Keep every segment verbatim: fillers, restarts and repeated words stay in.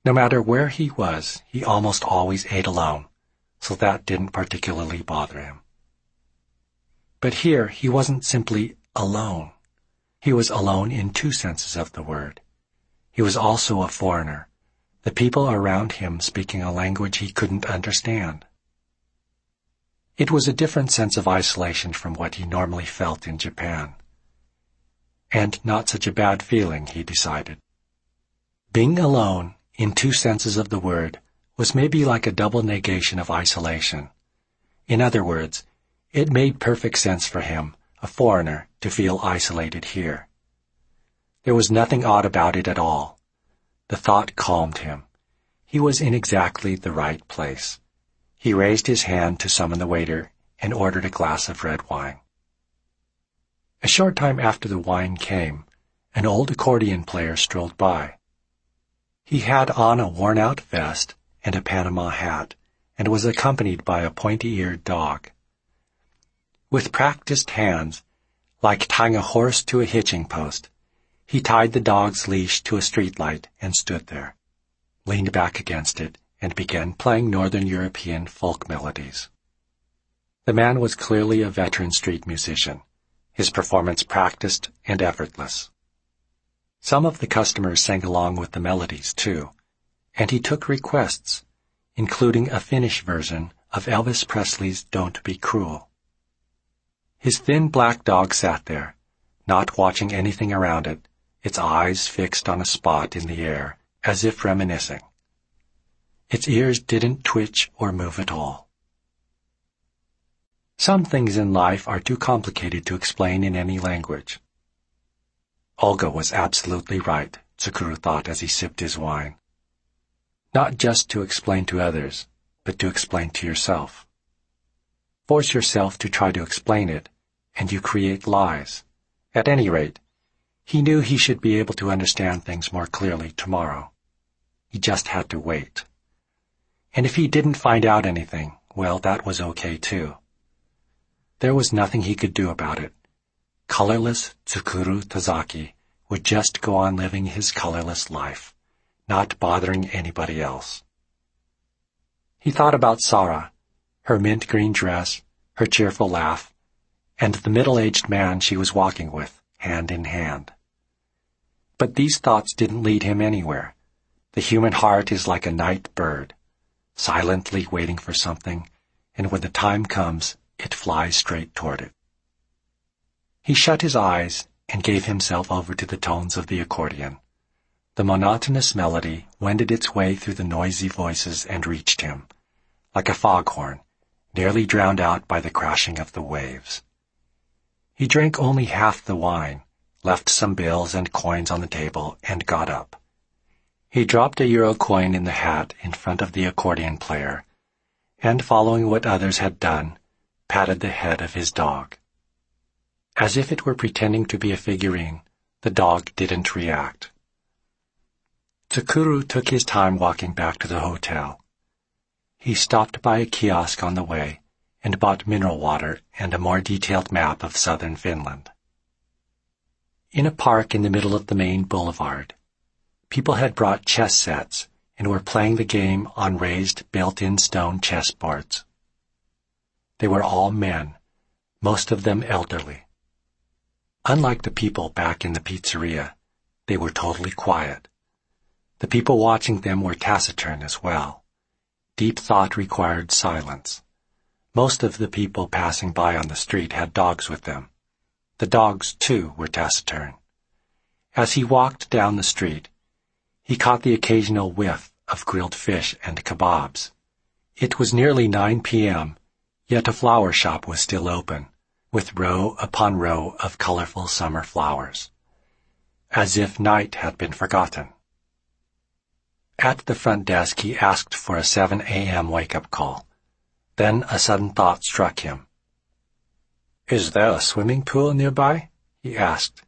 No matter where he was, he almost always ate alone, so that didn't particularly bother him. But here he wasn't simply alone. He was alone in two senses of the word. He was also a foreigner, the people around him speaking a language he couldn't understand. It was a different sense of isolation from what he normally felt in Japan. And not such a bad feeling, he decided. Being alone, in two senses of the word, was maybe like a double negation of isolation. In other words, it made perfect sense for him, a foreigner, to feel isolated here. There was nothing odd about it at all. The thought calmed him. He was in exactly the right place. He raised his hand to summon the waiter and ordered a glass of red wine. A short time after the wine came, an old accordion player strolled by. He had on a worn-out vest and a Panama hat, and was accompanied by a pointy-eared dog. With practiced hands, like tying a horse to a hitching post, he tied the dog's leash to a streetlight and stood there, leaned back against it, and began playing Northern European folk melodies. The man was clearly a veteran street musician, his performance practiced and effortless. Some of the customers sang along with the melodies, too, and he took requests, including a Finnish version of Elvis Presley's Don't Be Cruel. His thin black dog sat there, not watching anything around it, its eyes fixed on a spot in the air, as if reminiscing. Its ears didn't twitch or move at all. Some things in life are too complicated to explain in any language. Olga was absolutely right, Tsukuru thought as he sipped his wine. Not just to explain to others, but to explain to yourself. Force yourself to try to explain it, and you create lies. At any rate, he knew he should be able to understand things more clearly tomorrow. He just had to wait. And if he didn't find out anything, well, that was okay too. There was nothing he could do about it. Colorless Tsukuru Tazaki would just go on living his colorless life, not bothering anybody else. He thought about Sara, her mint green dress, her cheerful laugh, and the middle-aged man she was walking with, hand in hand. But these thoughts didn't lead him anywhere. The human heart is like a night bird, silently waiting for something, and when the time comes, it flies straight toward it. He shut his eyes and gave himself over to the tones of the accordion. The monotonous melody wended its way through the noisy voices and reached him, like a foghorn, nearly drowned out by the crashing of the waves. He drank only half the wine, left some bills and coins on the table, and got up. He dropped a euro coin in the hat in front of the accordion player, and, following what others had done, patted the head of his dog. As if it were pretending to be a figurine, the dog didn't react. Tsukuru took his time walking back to the hotel. He stopped by a kiosk on the way and bought mineral water and a more detailed map of southern Finland. In a park in the middle of the main boulevard, people had brought chess sets and were playing the game on raised built-in stone chessboards. They were all men, most of them elderly. Unlike the people back in the pizzeria, they were totally quiet. The people watching them were taciturn as well. Deep thought required silence. Most of the people passing by on the street had dogs with them. The dogs, too, were taciturn. As he walked down the street, he caught the occasional whiff of grilled fish and kebabs. It was nearly nine p.m., yet a flower shop was still open, with row upon row of colorful summer flowers, as if night had been forgotten. At the front desk he asked for a seven a.m. wake-up call. Then a sudden thought struck him. "Is there a swimming pool nearby?" he asked.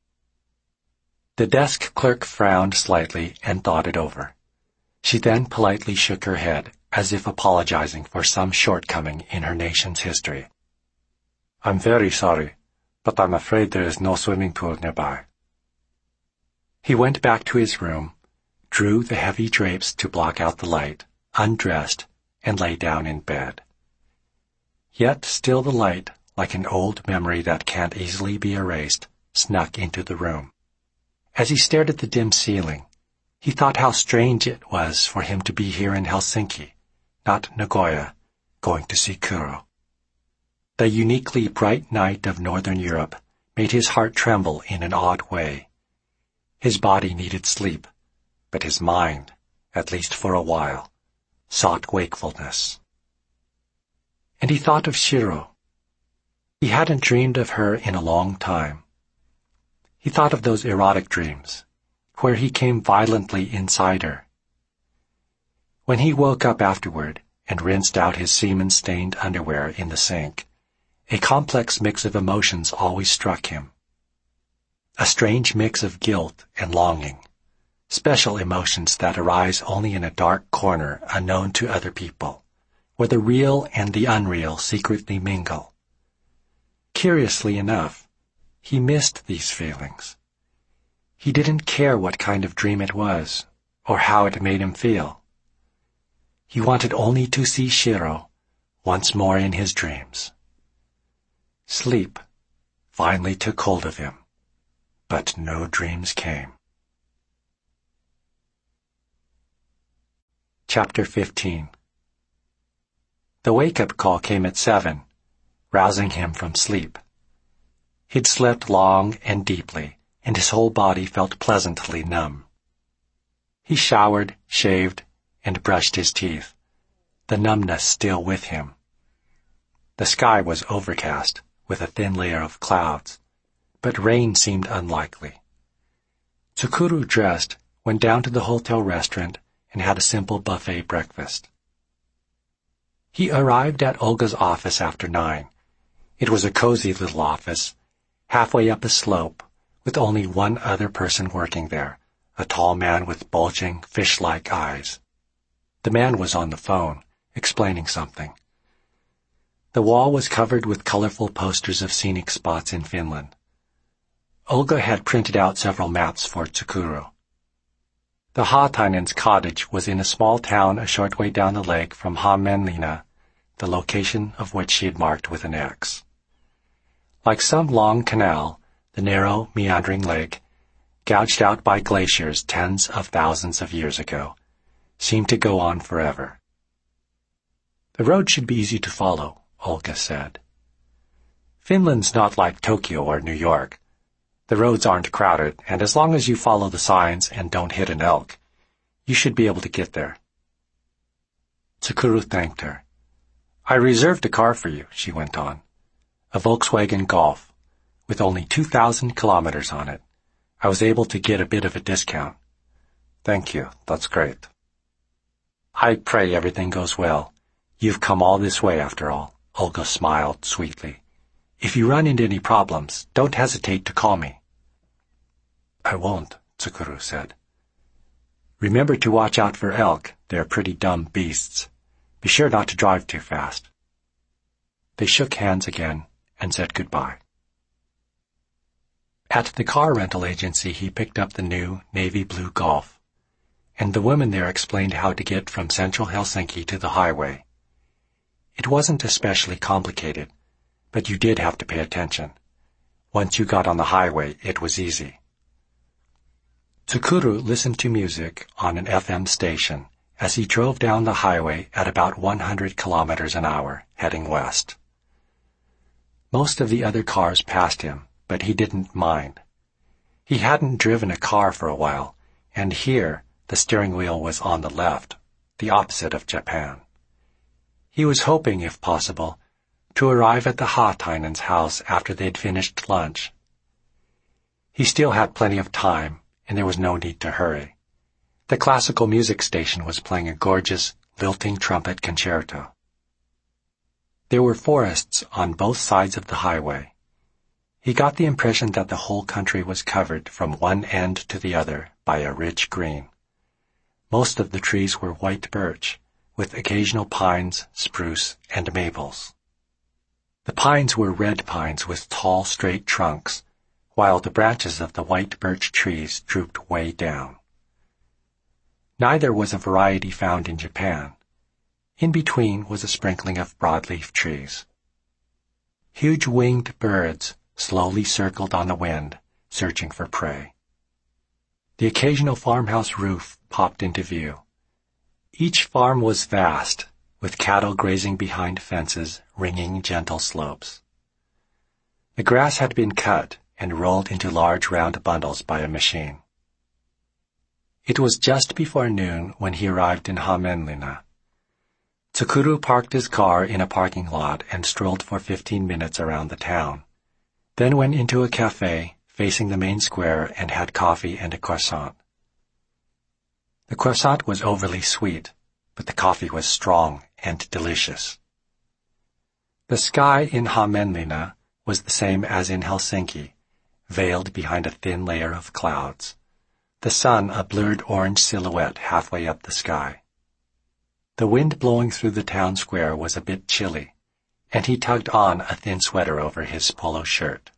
The desk clerk frowned slightly and thought it over. She then politely shook her head, as if apologizing for some shortcoming in her nation's history. "I'm very sorry, but I'm afraid there is no swimming pool nearby." He went back to his room, drew the heavy drapes to block out the light, undressed, and lay down in bed. Yet still the light, like an old memory that can't easily be erased, snuck into the room. As he stared at the dim ceiling, he thought how strange it was for him to be here in Helsinki, not Nagoya, going to see Kuro. The uniquely bright night of Northern Europe made his heart tremble in an odd way. His body needed sleep, but his mind, at least for a while, sought wakefulness. And he thought of Shiro. He hadn't dreamed of her in a long time. He thought of those erotic dreams, where he came violently inside her. When he woke up afterward and rinsed out his semen-stained underwear in the sink, a complex mix of emotions always struck him. A strange mix of guilt and longing, special emotions that arise only in a dark corner unknown to other people, where the real and the unreal secretly mingle. Curiously enough, he missed these feelings. He didn't care what kind of dream it was, or how it made him feel. He wanted only to see Shiro once more in his dreams. Sleep finally took hold of him, but no dreams came. Chapter fifteen. The wake-up call came at seven, rousing him from sleep. He'd slept long and deeply, and his whole body felt pleasantly numb. He showered, shaved, and brushed his teeth, the numbness still with him. The sky was overcast, with a thin layer of clouds, but rain seemed unlikely. Tsukuru dressed, went down to the hotel restaurant, and had a simple buffet breakfast. He arrived at Olga's office after nine. It was a cozy little office, halfway up a slope, with only one other person working there, a tall man with bulging, fish-like eyes. The man was on the phone, explaining something. The wall was covered with colorful posters of scenic spots in Finland. Olga had printed out several maps for Tsukuru. The Haatainen's cottage was in a small town a short way down the lake from Hämeenlinna, the location of which she had marked with an X. Like some long canal, the narrow, meandering lake, gouged out by glaciers tens of thousands of years ago, seemed to go on forever. The road should be easy to follow, Olga said. Finland's not like Tokyo or New York. The roads aren't crowded, and as long as you follow the signs and don't hit an elk, you should be able to get there. Tsukuru thanked her. I reserved a car for you, she went on. A Volkswagen Golf, with only two thousand kilometers on it. I was able to get a bit of a discount. Thank you, that's great. I pray everything goes well. You've come all this way after all, Olga smiled sweetly. If you run into any problems, don't hesitate to call me. I won't, Tsukuru said. Remember to watch out for elk. They're pretty dumb beasts. Be sure not to drive too fast. They shook hands again and said goodbye. At the car rental agency, he picked up the new navy blue Golf, and the woman there explained how to get from central Helsinki to the highway. It wasn't especially complicated, but you did have to pay attention. Once you got on the highway, it was easy. Tsukuru listened to music on an F M station as he drove down the highway at about one hundred kilometers an hour, heading west. Most of the other cars passed him, but he didn't mind. He hadn't driven a car for a while, and here the steering wheel was on the left, the opposite of Japan. He was hoping, if possible, to arrive at the Haatainen's house after they'd finished lunch. He still had plenty of time, and there was no need to hurry. The classical music station was playing a gorgeous, lilting trumpet concerto. There were forests on both sides of the highway. He got the impression that the whole country was covered from one end to the other by a rich green. Most of the trees were white birch, with occasional pines, spruce, and maples. The pines were red pines with tall, straight trunks, while the branches of the white birch trees drooped way down. Neither was a variety found in Japan. In between was a sprinkling of broadleaf trees. Huge winged birds slowly circled on the wind, searching for prey. The occasional farmhouse roof popped into view. Each farm was vast, with cattle grazing behind fences, ringing gentle slopes. The grass had been cut and rolled into large round bundles by a machine. It was just before noon when he arrived in Hämeenlinna. Tsukuru parked his car in a parking lot and strolled for fifteen minutes around the town, then went into a cafe facing the main square and had coffee and a croissant. The croissant was overly sweet, but the coffee was strong and delicious. The sky in Hämeenlinna was the same as in Helsinki, veiled behind a thin layer of clouds, the sun a blurred orange silhouette halfway up the sky. The wind blowing through the town square was a bit chilly, and he tugged on a thin sweater over his polo shirt.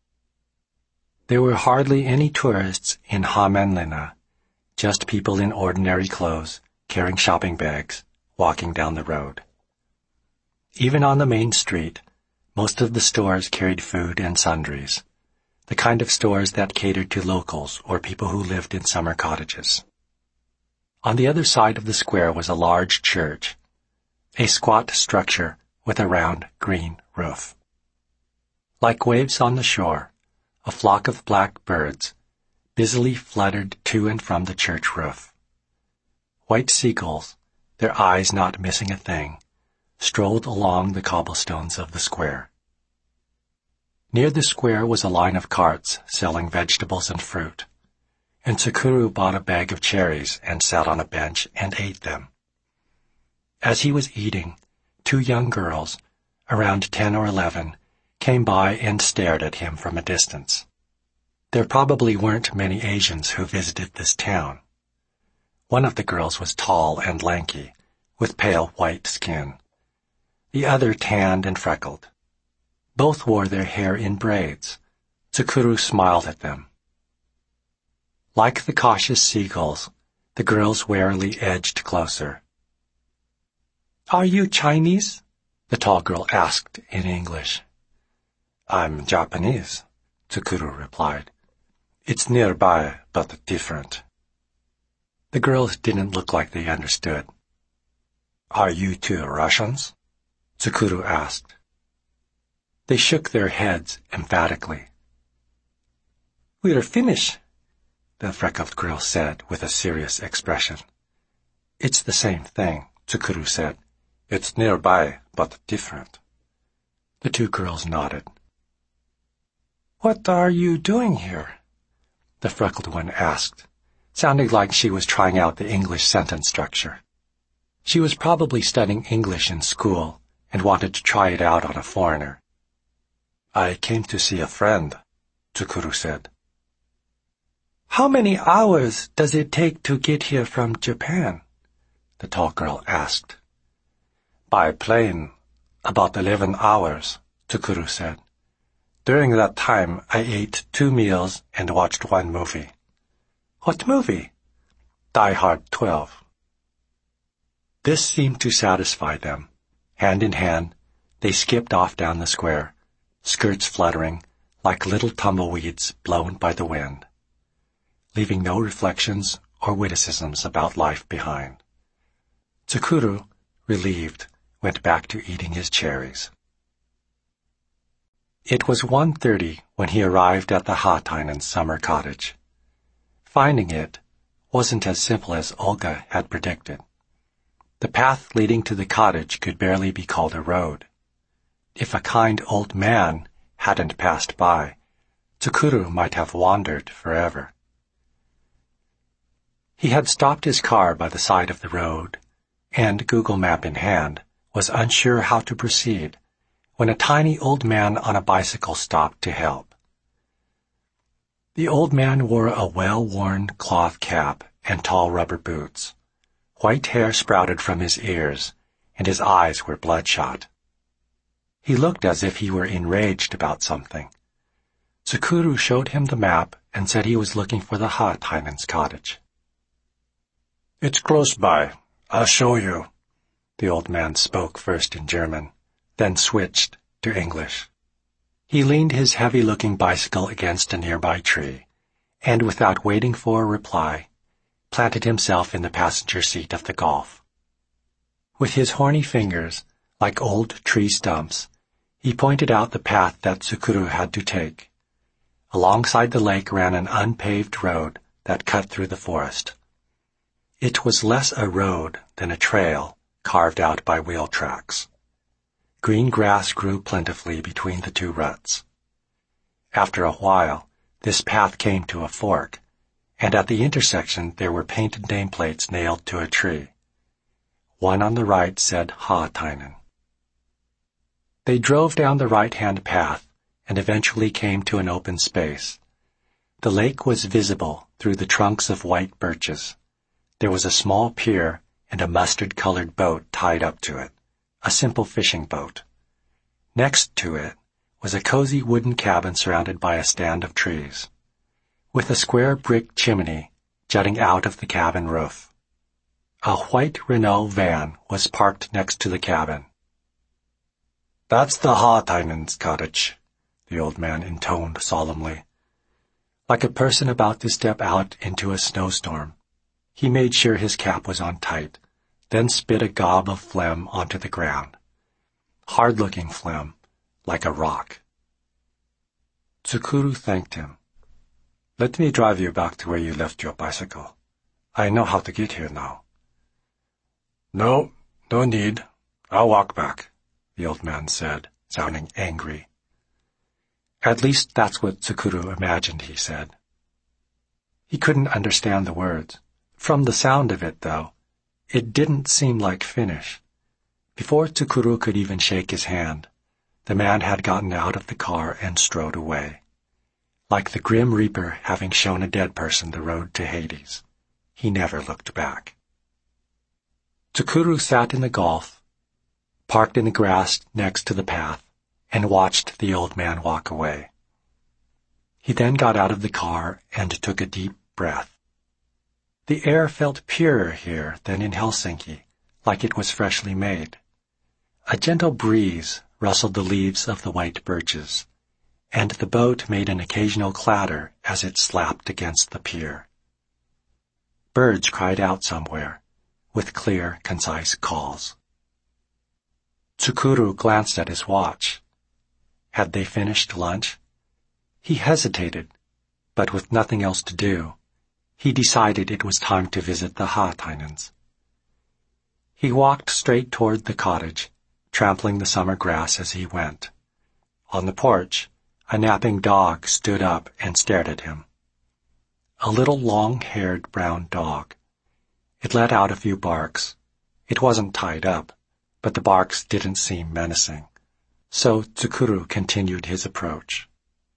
There were hardly any tourists in Hämeenlinna, just people in ordinary clothes, carrying shopping bags, walking down the road. Even on the main street, most of the stores carried food and sundries, the kind of stores that catered to locals or people who lived in summer cottages. On the other side of the square was a large church, a squat structure with a round green roof. Like waves on the shore, a flock of black birds busily fluttered to and from the church roof. White seagulls, their eyes not missing a thing, strolled along the cobblestones of the square. Near the square was a line of carts selling vegetables and fruit, and Tsukuru bought a bag of cherries and sat on a bench and ate them. As he was eating, two young girls, around ten or eleven, came by and stared at him from a distance. There probably weren't many Asians who visited this town. One of the girls was tall and lanky, with pale white skin. The other tanned and freckled. Both wore their hair in braids. Tsukuru smiled at them. Like the cautious seagulls, the girls warily edged closer. "Are you Chinese?" the tall girl asked in English. "I'm Japanese," Tsukuru replied. "It's nearby, but different." The girls didn't look like they understood. "Are you two Russians?" Tsukuru asked. They shook their heads emphatically. "We're Finnish," the freckled girl said with a serious expression. "It's the same thing," Tsukuru said. "It's nearby, but different." The two girls nodded. "What are you doing here?" the freckled one asked, sounding like she was trying out the English sentence structure. She was probably studying English in school and wanted to try it out on a foreigner. "I came to see a friend," Tsukuru said. "How many hours does it take to get here from Japan?" the tall girl asked. "By plane, about eleven hours," Tsukuru said. "During that time, I ate two meals and watched one movie." "What movie?" "Die Hard twelve." This seemed to satisfy them. Hand in hand, they skipped off down the square, skirts fluttering like little tumbleweeds blown by the wind, leaving no reflections or witticisms about life behind. Tsukuru, relieved, went back to eating his cherries. It was one thirty when he arrived at the Haatainen summer cottage. Finding it wasn't as simple as Olga had predicted. The path leading to the cottage could barely be called a road. If a kind old man hadn't passed by, Tsukuru might have wandered forever. He had stopped his car by the side of the road, and, Google Map in hand, was unsure how to proceed when a tiny old man on a bicycle stopped to help. The old man wore a well-worn cloth cap and tall rubber boots. White hair sprouted from his ears, and his eyes were bloodshot. He looked as if he were enraged about something. Tsukuru showed him the map and said he was looking for the Haatainen's cottage. It's close by. I'll show you. The old man spoke first in German, then switched to English. He leaned his heavy-looking bicycle against a nearby tree, and without waiting for a reply, planted himself in the passenger seat of the Golf. With his horny fingers, like old tree stumps, he pointed out the path that Tsukuru had to take. Alongside the lake ran an unpaved road that cut through the forest. It was less a road than a trail carved out by wheel tracks. Green grass grew plentifully between the two ruts. After a while, this path came to a fork, and at the intersection there were painted nameplates nailed to a tree. One on the right said Haatainen. They drove down the right-hand path and eventually came to an open space. The lake was visible through the trunks of white birches. There was a small pier and a mustard-colored boat tied up to it, a simple fishing boat. Next to it was a cozy wooden cabin surrounded by a stand of trees, with a square brick chimney jutting out of the cabin roof. A white Renault van was parked next to the cabin. "That's the Haatainen's cottage," the old man intoned solemnly. Like a person about to step out into a snowstorm, he made sure his cap was on tight, then spit a gob of phlegm onto the ground. Hard-looking phlegm, like a rock. Tsukuru thanked him. "Let me drive you back to where you left your bicycle. I know how to get here now." "No, no need. I'll walk back," the old man said, sounding angry. At least that's what Tsukuru imagined he said. He couldn't understand the words. From the sound of it, though, it didn't seem like Finnish. Before Tsukuru could even shake his hand, the man had gotten out of the car and strode away, like the Grim Reaper having shown a dead person the road to Hades. He never looked back. Tsukuru sat in the Golf, parked in the grass next to the path, and watched the old man walk away. He then got out of the car and took a deep breath. The air felt purer here than in Helsinki, like it was freshly made. A gentle breeze rustled the leaves of the white birches, and the boat made an occasional clatter as it slapped against the pier. Birds cried out somewhere, with clear, concise calls. Tsukuru glanced at his watch. Had they finished lunch? He hesitated, but with nothing else to do, he decided it was time to visit the Haatainens. He walked straight toward the cottage, trampling the summer grass as he went. On the porch, a napping dog stood up and stared at him. A little long-haired brown dog. It let out a few barks. It wasn't tied up, but the barks didn't seem menacing, so Tsukuru continued his approach.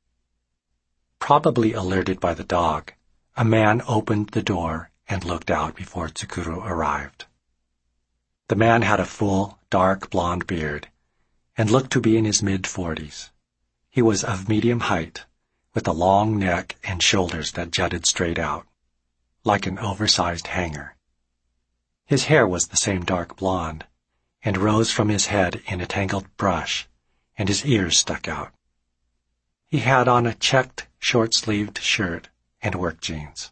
Probably alerted by the dog, a man opened the door and looked out before Tsukuru arrived. The man had a full, dark blonde beard and looked to be in his mid-forties. He was of medium height, with a long neck and shoulders that jutted straight out, like an oversized hanger. His hair was the same dark blonde, and rose from his head in a tangled brush, and his ears stuck out. He had on a checked, short-sleeved shirt and work jeans.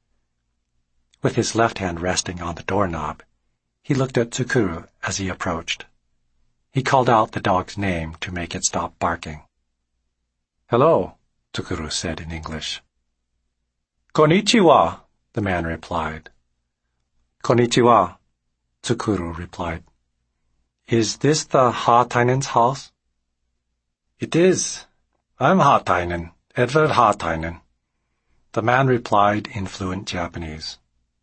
With his left hand resting on the doorknob, he looked at Tsukuru as he approached. He called out the dog's name to make it stop barking. "Hello," Tsukuru said in English. "Konnichiwa," the man replied. "Konnichiwa," Tsukuru replied. "Is this the Haatainen's house?" "It is. I'm Haatainen, Edward Haatainen," the man replied in fluent Japanese.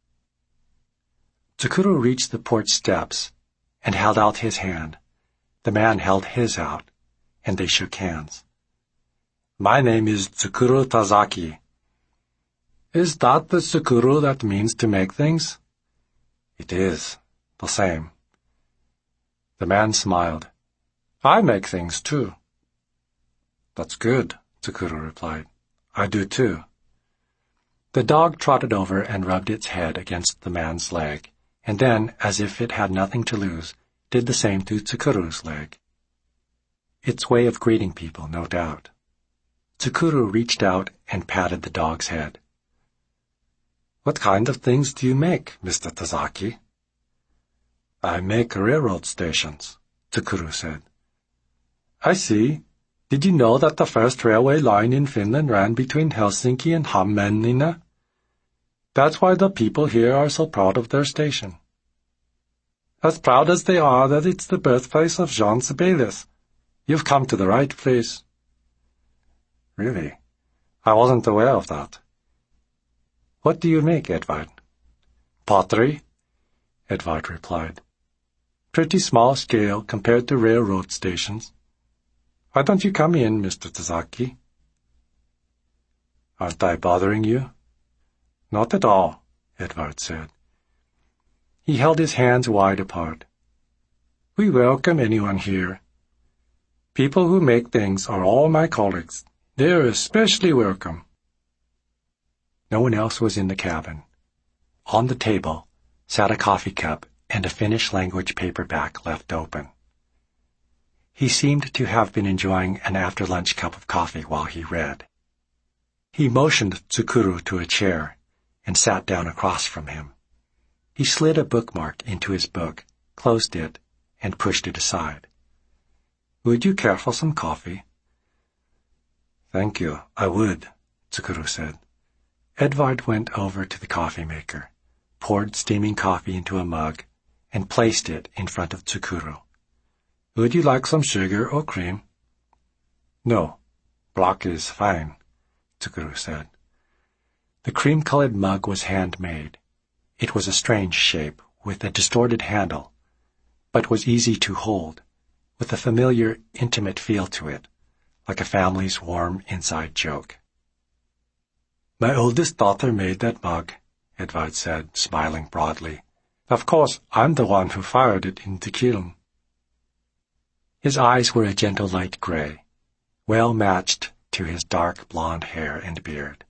Tsukuru reached the porch steps and held out his hand. The man held his out, and they shook hands. "My name is Tsukuru Tazaki." "Is that the Tsukuru that means to make things?" "It is. The same." The man smiled. "I make things, too." "That's good," Tsukuru replied. "I do, too." The dog trotted over and rubbed its head against the man's leg, and then, as if it had nothing to lose, did the same to Tsukuru's leg. Its way of greeting people, no doubt. Tsukuru reached out and patted the dog's head. "What kind of things do you make, Mister Tazaki?" "I make railroad stations," Tsukuru said. "I see. Did you know that the first railway line in Finland ran between Helsinki and Hämeenlinna? That's why the people here are so proud of their station. As proud as they are that it's the birthplace of Jean Sibelius. You've come to the right place." "Really? I wasn't aware of that." "What do you make, Edvard?" "Pottery," Edvard replied. "Pretty small scale compared to railroad stations. Why don't you come in, Mister Tazaki?" "Aren't I bothering you?" "Not at all," Edvard said. He held his hands wide apart. "We welcome anyone here. People who make things are all my colleagues. They're especially welcome." No one else was in the cabin. On the table sat a coffee cup and a Finnish language paperback left open. He seemed to have been enjoying an after-lunch cup of coffee while he read. He motioned Tsukuru to a chair and sat down across from him. He slid a bookmark into his book, closed it, and pushed it aside. "Would you care for some coffee?" "Thank you, I would," Tsukuru said. Edvard went over to the coffee maker, poured steaming coffee into a mug, and placed it in front of Tsukuru. "Would you like some sugar or cream?" "No, black is fine," Tsukuru said. The cream-colored mug was handmade. It was a strange shape, with a distorted handle, but was easy to hold, with a familiar, intimate feel to it, like a family's warm inside joke. "My oldest daughter made that mug," Edvard said, smiling broadly. "Of course, I'm the one who fired it in the kiln." His eyes were a gentle light gray, well matched to his dark blonde hair and beard.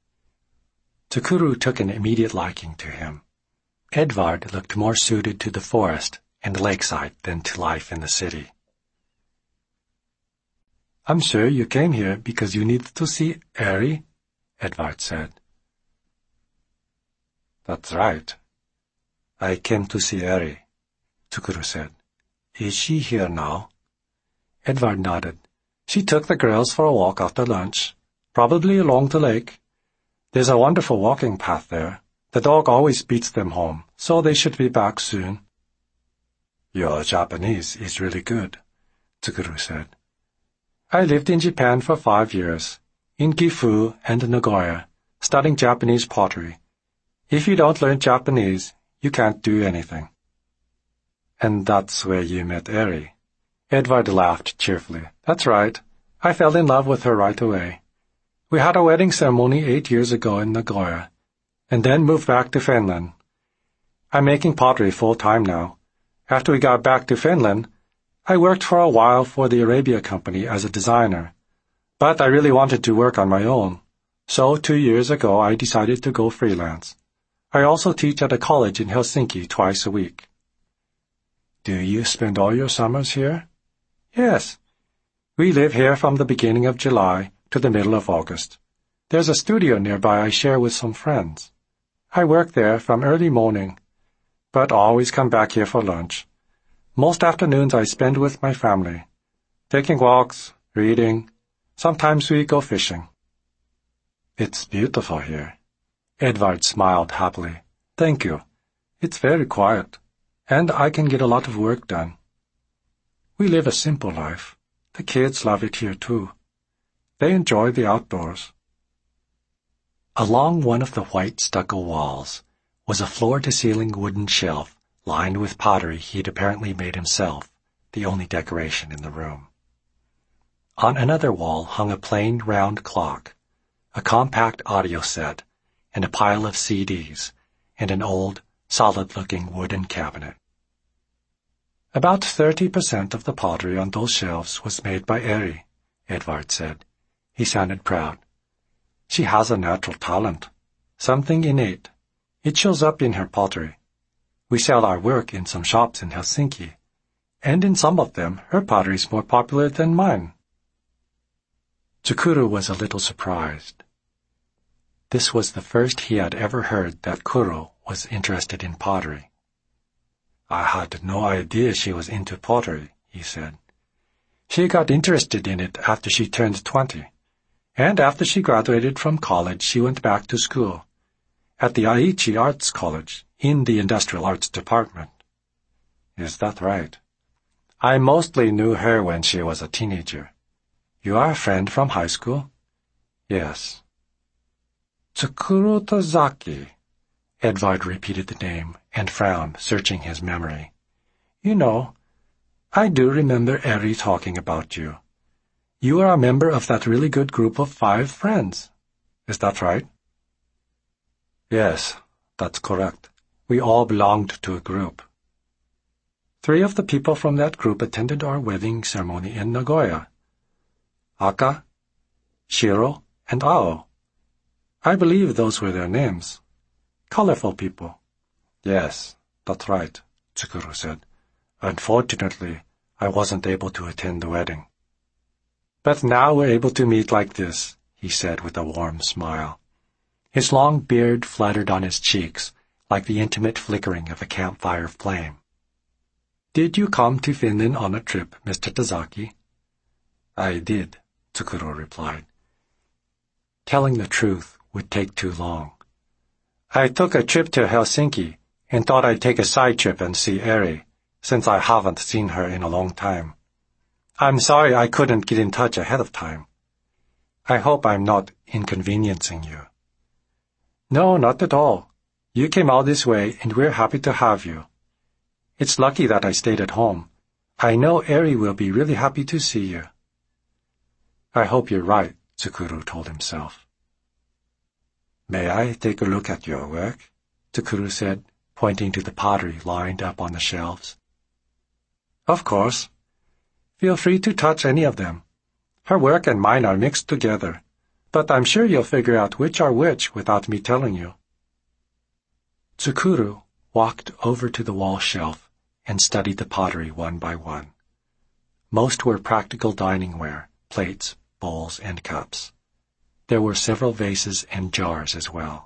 Tsukuru took an immediate liking to him. Edvard looked more suited to the forest and lakeside than to life in the city. "I'm sure you came here because you needed to see Eri," Edvard said. "That's right. I came to see Eri," Tsukuru said. "Is she here now?" Edvard nodded. "She took the girls for a walk after lunch, probably along the lake. There's a wonderful walking path there. The dog always beats them home, so they should be back soon." "Your Japanese is really good," Tsukuru said. "I lived in Japan for five years, in Gifu and Nagoya, studying Japanese pottery. If you don't learn Japanese, you can't do anything." "And that's where you met Eri?" Edvard laughed cheerfully. "That's right. I fell in love with her right away. We had a wedding ceremony eight years ago in Nagoya, and then moved back to Finland. I'm making pottery full-time now. After we got back to Finland, I worked for a while for the Arabia Company as a designer, but I really wanted to work on my own, so two years ago I decided to go freelance. I also teach at a college in Helsinki twice a week." "Do you spend all your summers here?" "Yes. We live here from the beginning of July to the middle of August. There's a studio nearby I share with some friends. I work there from early morning, but always come back here for lunch. Most afternoons I spend with my family, taking walks, reading. Sometimes we go fishing." "It's beautiful here." Edvard smiled happily. "Thank you. It's very quiet, and I can get a lot of work done. We live a simple life. The kids love it here, too. They enjoy the outdoors." Along one of the white stucco walls was a floor-to-ceiling wooden shelf lined with pottery he'd apparently made himself, the only decoration in the room. On another wall hung a plain round clock, a compact audio set, and a pile of C Ds, and an old, solid-looking wooden cabinet. "About thirty percent of the pottery on those shelves was made by Eri," Edvard said. He sounded proud. "She has a natural talent. Something innate. It shows up in her pottery. We sell our work in some shops in Helsinki, and in some of them her pottery is more popular than mine. Tsukuru was a little surprised. This was the first he had ever heard that Kuro was interested in pottery. I had no idea she was into pottery, he said. She got interested in it after she turned twenty, and after she graduated from college she went back to school, at the Aichi Arts College, in the Industrial Arts Department. Is that right? I mostly knew her when she was a teenager. You are a friend from high school? Yes. Tsukuru Tozaki. Edvard repeated the name and frowned, searching his memory. You know, I do remember Eri talking about you. You are a member of that really good group of five friends. Is that right? Yes, that's correct. We all belonged to a group. Three of the people from that group attended our wedding ceremony in Nagoya. Aka, Shiro, and Ao. I believe those were their names. Colorful people. Yes, that's right, Tsukuru said. Unfortunately, I wasn't able to attend the wedding. But now we're able to meet like this, he said with a warm smile. His long beard fluttered on his cheeks, like the intimate flickering of a campfire flame. Did you come to Finland on a trip, Mister Tozaki? I did, Tsukuru replied. Telling the truth would take too long. I took a trip to Helsinki and thought I'd take a side trip and see Eri, since I haven't seen her in a long time. I'm sorry I couldn't get in touch ahead of time. I hope I'm not inconveniencing you. No, not at all. You came all this way and we're happy to have you. It's lucky that I stayed at home. I know Eri will be really happy to see you. I hope you're right, Tsukuru told himself. May I take a look at your work? Tsukuru said, pointing to the pottery lined up on the shelves. Of course. Feel free to touch any of them. Her work and mine are mixed together, but I'm sure you'll figure out which are which without me telling you. Tsukuru walked over to the wall shelf and studied the pottery one by one. Most were practical dining ware, plates, bowls, and cups. There were several vases and jars as well.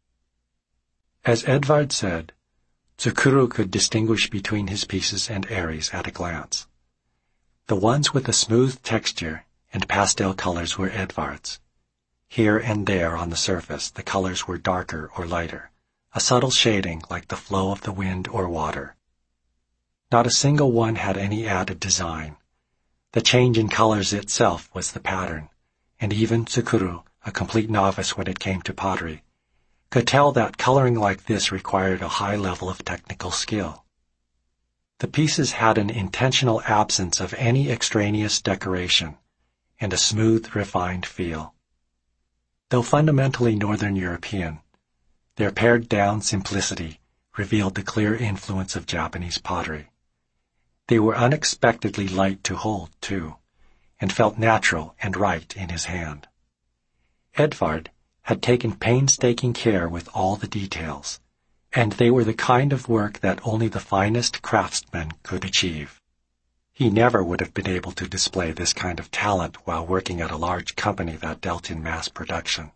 As Edvard said, Tsukuru could distinguish between his pieces and Eri's at a glance. The ones with a smooth texture and pastel colors were Edvard's. Here and there on the surface the colors were darker or lighter, a subtle shading like the flow of the wind or water. Not a single one had any added design. The change in colors itself was the pattern, and even Tsukuru, a complete novice when it came to pottery, could tell that coloring like this required a high level of technical skill. The pieces had an intentional absence of any extraneous decoration and a smooth, refined feel. Though fundamentally Northern European, their pared-down simplicity revealed the clear influence of Japanese pottery. They were unexpectedly light to hold, too, and felt natural and right in his hand. Edvard had taken painstaking care with all the details, and they were the kind of work that only the finest craftsmen could achieve. He never would have been able to display this kind of talent while working at a large company that dealt in mass production.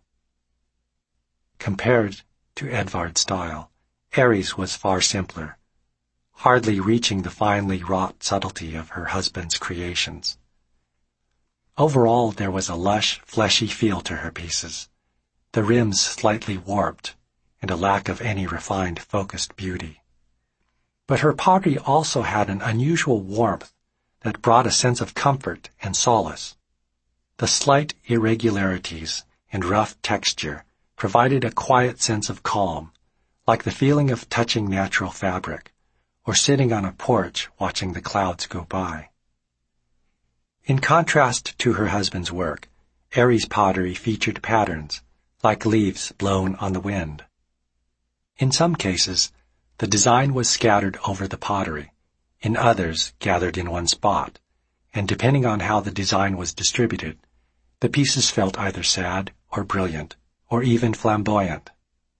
Compared to Edvard's style, Eri's was far simpler, hardly reaching the finely wrought subtlety of her husband's creations. Overall, there was a lush, fleshy feel to her pieces, the rims slightly warped, and a lack of any refined, focused beauty. But her pottery also had an unusual warmth that brought a sense of comfort and solace. The slight irregularities and rough texture provided a quiet sense of calm, like the feeling of touching natural fabric, or sitting on a porch watching the clouds go by. In contrast to her husband's work, Eri's pottery featured patterns, like leaves blown on the wind. In some cases, the design was scattered over the pottery, in others gathered in one spot, and depending on how the design was distributed, the pieces felt either sad or brilliant, or even flamboyant.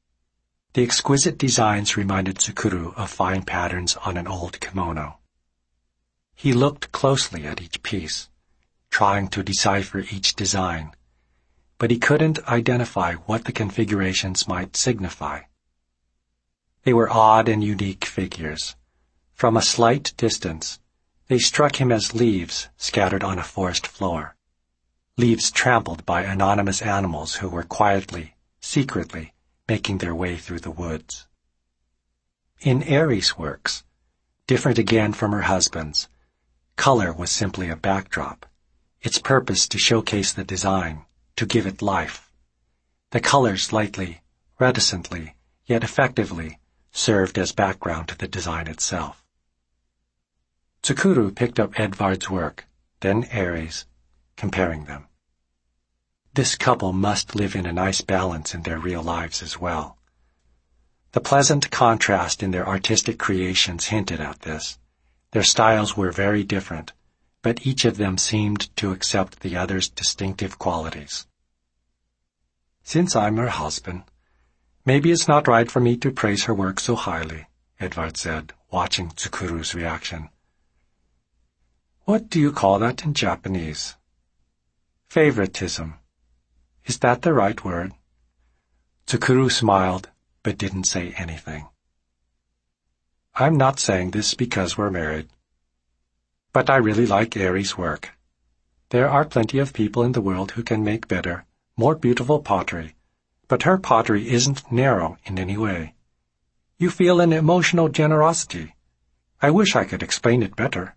The exquisite designs reminded Tsukuru of fine patterns on an old kimono. He looked closely at each piece, trying to decipher each design, but he couldn't identify what the configurations might signify. They were odd and unique figures. From a slight distance, they struck him as leaves scattered on a forest floor, leaves trampled by anonymous animals who were quietly, secretly, making their way through the woods. In Eri's works, different again from her husband's, color was simply a backdrop, its purpose to showcase the design, to give it life. The colors lightly, reticently, yet effectively, served as background to the design itself. Tsukuru picked up Edvard's work, then Eri's, comparing them. This couple must live in a nice balance in their real lives as well. The pleasant contrast in their artistic creations hinted at this. Their styles were very different, but each of them seemed to accept the other's distinctive qualities. Since I'm her husband, maybe it's not right for me to praise her work so highly, Edvard said, watching Tsukuru's reaction. What do you call that in Japanese? Favoritism. Is that the right word? Tsukuru smiled, but didn't say anything. I'm not saying this because we're married. But I really like Eri's work. There are plenty of people in the world who can make better, more beautiful pottery, but her pottery isn't narrow in any way. You feel an emotional generosity. I wish I could explain it better.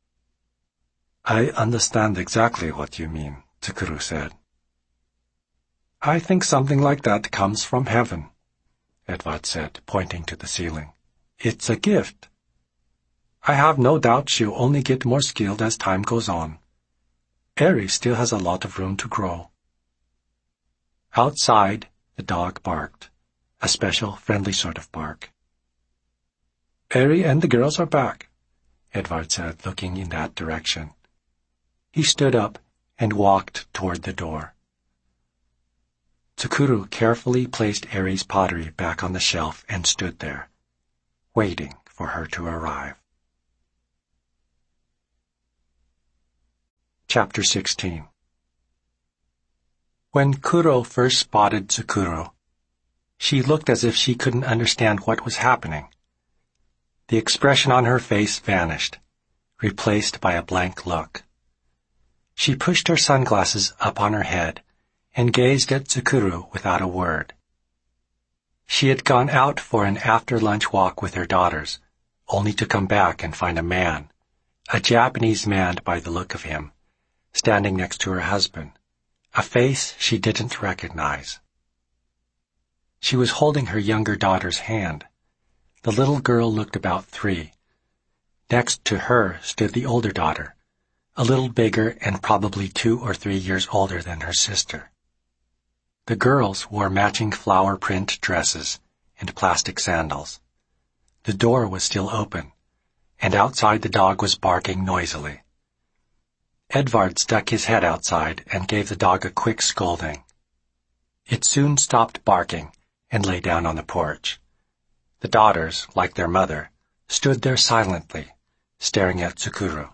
I understand exactly what you mean, Tsukuru said. I think something like that comes from heaven, Edvard said, pointing to the ceiling. It's a gift. I have no doubt she'll only get more skilled as time goes on. Eri still has a lot of room to grow. Outside, the dog barked, a special, friendly sort of bark. Eri and the girls are back, Edvard said, looking in that direction. He stood up and walked toward the door. Tsukuru carefully placed Eri's pottery back on the shelf and stood there, waiting for her to arrive. Chapter sixteen. When Kuro first spotted Tsukuru, she looked as if she couldn't understand what was happening. The expression on her face vanished, replaced by a blank look. She pushed her sunglasses up on her head and gazed at Tsukuru without a word. She had gone out for an after-lunch walk with her daughters, only to come back and find a man, a Japanese man by the look of him, standing next to her husband, a face she didn't recognize. She was holding her younger daughter's hand. The little girl looked about three. Next to her stood the older daughter, a little bigger and probably two or three years older than her sister. The girls wore matching flower print dresses and plastic sandals. The door was still open, and outside the dog was barking noisily. Edvard stuck his head outside and gave the dog a quick scolding. It soon stopped barking and lay down on the porch. The daughters, like their mother, stood there silently, staring at Tsukuru.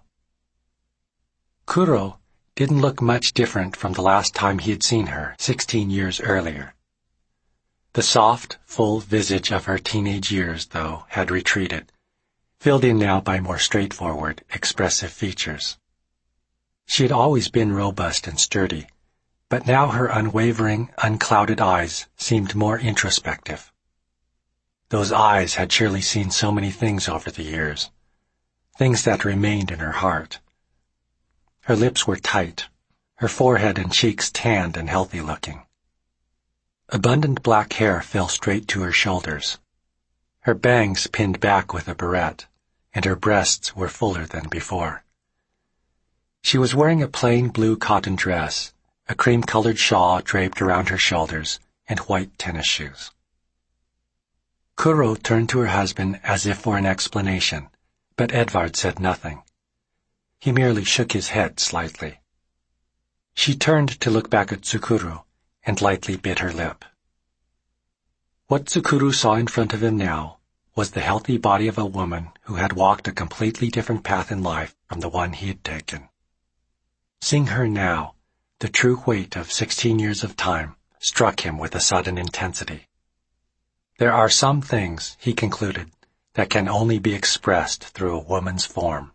Kuro didn't look much different from the last time he had seen her, sixteen years earlier. The soft, full visage of her teenage years, though, had retreated, filled in now by more straightforward, expressive features. She had always been robust and sturdy, but now her unwavering, unclouded eyes seemed more introspective. Those eyes had surely seen so many things over the years, things that remained in her heart. Her lips were tight, her forehead and cheeks tanned and healthy-looking. Abundant black hair fell straight to her shoulders. Her bangs pinned back with a barrette, and her breasts were fuller than before. She was wearing a plain blue cotton dress, a cream-colored shawl draped around her shoulders, and white tennis shoes. Kuro turned to her husband as if for an explanation, but Edvard said nothing. He merely shook his head slightly. She turned to look back at Tsukuru and lightly bit her lip. What Tsukuru saw in front of him now was the healthy body of a woman who had walked a completely different path in life from the one he had taken. Seeing her now, the true weight of sixteen years of time struck him with a sudden intensity. There are some things, he concluded, that can only be expressed through a woman's form.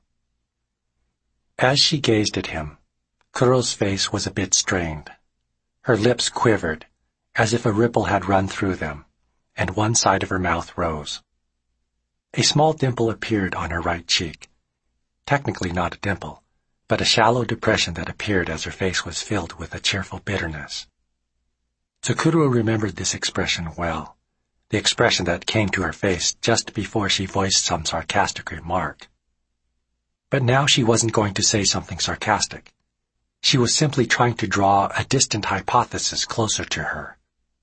As she gazed at him, Kuro's face was a bit strained. Her lips quivered, as if a ripple had run through them, and one side of her mouth rose. A small dimple appeared on her right cheek. Technically not a dimple, but a shallow depression that appeared as her face was filled with a cheerful bitterness. Tsukuru remembered this expression well, the expression that came to her face just before she voiced some sarcastic remark. But now she wasn't going to say something sarcastic. She was simply trying to draw a distant hypothesis closer to her.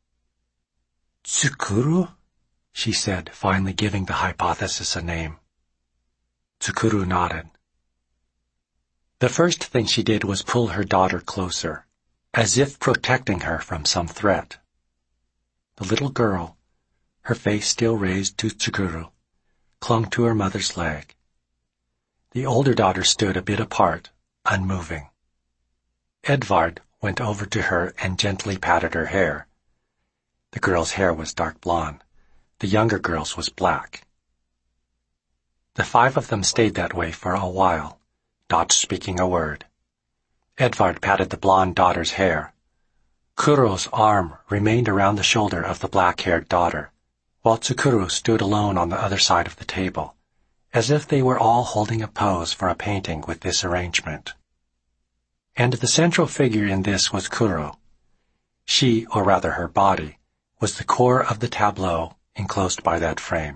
"Tsukuru?" she said, finally giving the hypothesis a name. Tsukuru nodded. The first thing she did was pull her daughter closer, as if protecting her from some threat. The little girl, her face still raised to Tsukuru, clung to her mother's leg. The older daughter stood a bit apart, unmoving. Edvard went over to her and gently patted her hair. The girl's hair was dark blonde. The younger girl's was black. The five of them stayed that way for a while, not speaking a word. Edvard patted the blonde daughter's hair. Kuro's arm remained around the shoulder of the black-haired daughter, while Tsukuru stood alone on the other side of the table, as if they were all holding a pose for a painting with this arrangement. And the central figure in this was Kuro. She, or rather her body, was the core of the tableau enclosed by that frame.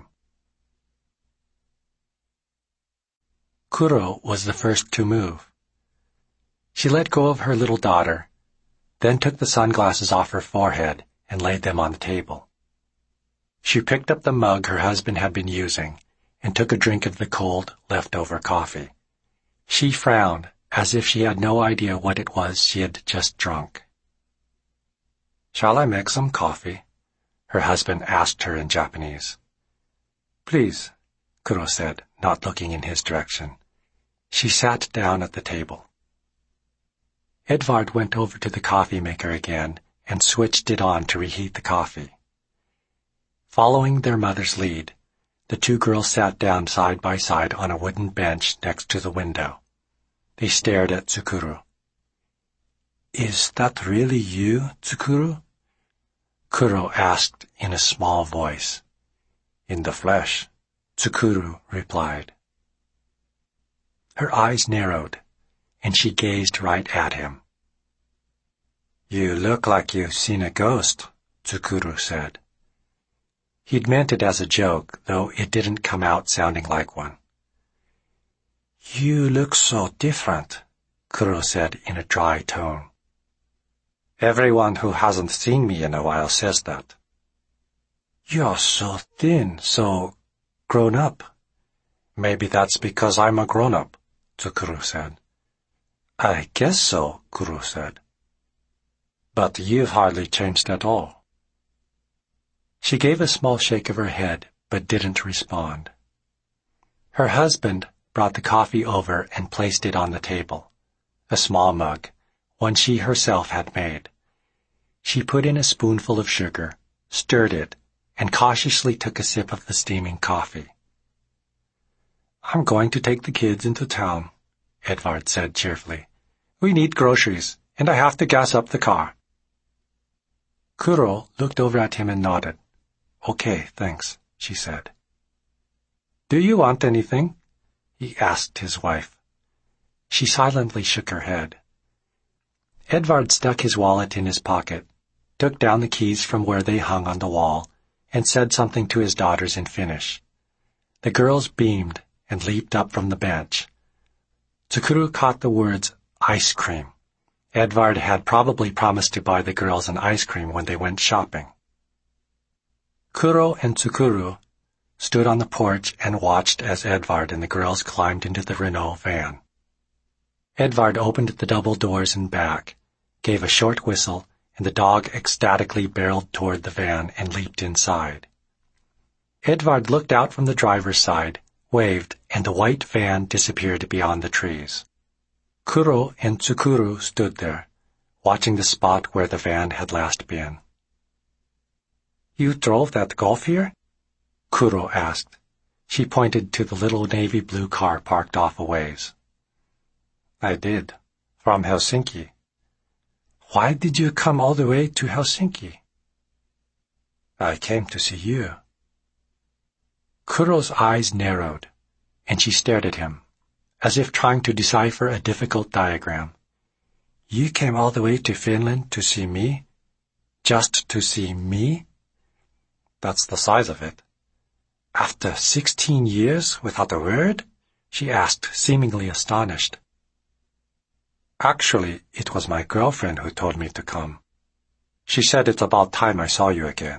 Kuro was the first to move. She let go of her little daughter, then took the sunglasses off her forehead and laid them on the table. She picked up the mug her husband had been using and took a drink of the cold, leftover coffee. She frowned, as if she had no idea what it was she had just drunk. "Shall I make some coffee?" her husband asked her in Japanese. "Please," Kuro said, not looking in his direction. She sat down at the table. Edvard went over to the coffee maker again and switched it on to reheat the coffee. Following their mother's lead, the two girls sat down side by side on a wooden bench next to the window. They stared at Tsukuru. "Is that really you, Tsukuru?" Kuro asked in a small voice. "In the flesh," Tsukuru replied. Her eyes narrowed, and she gazed right at him. "You look like you've seen a ghost," Tsukuru said. He'd meant it as a joke, though it didn't come out sounding like one. "You look so different," Kuro said in a dry tone. "Everyone who hasn't seen me in a while says that." "You're so thin, so grown up." "Maybe that's because I'm a grown-up," Tsukuru said. "I guess so," Kuro said. "But you've hardly changed at all." She gave a small shake of her head, but didn't respond. Her husband brought the coffee over and placed it on the table, a small mug, one she herself had made. She put in a spoonful of sugar, stirred it, and cautiously took a sip of the steaming coffee. "I'm going to take the kids into town," Edvard said cheerfully. "We need groceries, and I have to gas up the car." Kuro looked over at him and nodded. "Okay, thanks," she said. "Do you want anything?" he asked his wife. She silently shook her head. Edvard stuck his wallet in his pocket, took down the keys from where they hung on the wall, and said something to his daughters in Finnish. The girls beamed and leaped up from the bench. Tsukuru caught the words, "ice cream." Edvard had probably promised to buy the girls an ice cream when they went shopping. Kuro and Tsukuru stood on the porch and watched as Edvard and the girls climbed into the Renault van. Edvard opened the double doors and back, gave a short whistle, and the dog ecstatically barreled toward the van and leaped inside. Edvard looked out from the driver's side, waved, and the white van disappeared beyond the trees. Kuro and Tsukuru stood there, watching the spot where the van had last been. "You drove that Golf here?" Kuro asked. She pointed to the little navy blue car parked off a ways. "I did, from Helsinki." "Why did you come all the way to Helsinki?" "I came to see you." Kuro's eyes narrowed, and she stared at him, as if trying to decipher a difficult diagram. "You came all the way to Finland to see me? Just to see me?" "That's the size of it." "After sixteen years without a word?" she asked, seemingly astonished. "Actually, it was my girlfriend who told me to come. She said it's about time I saw you again."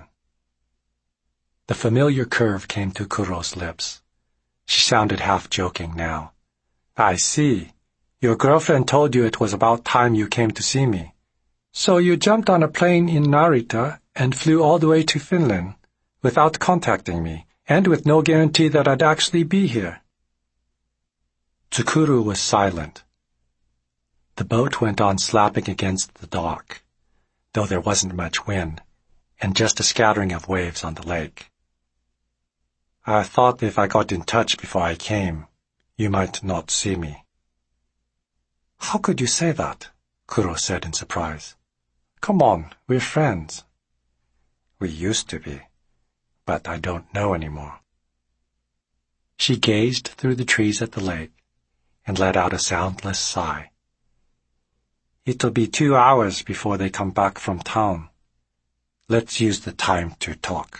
The familiar curve came to Kuro's lips. She sounded half joking now. "I see. Your girlfriend told you it was about time you came to see me. So you jumped on a plane in Narita and flew all the way to Finland without contacting me, and with no guarantee that I'd actually be here." Tsukuru was silent. The boat went on slapping against the dock, though there wasn't much wind, and just a scattering of waves on the lake. "I thought if I got in touch before I came, you might not see me." "How could you say that?" Kuro said in surprise. "Come on, we're friends." "We used to be, but I don't know anymore." She gazed through the trees at the lake and let out a soundless sigh. "It'll be two hours before they come back from town. Let's use the time to talk."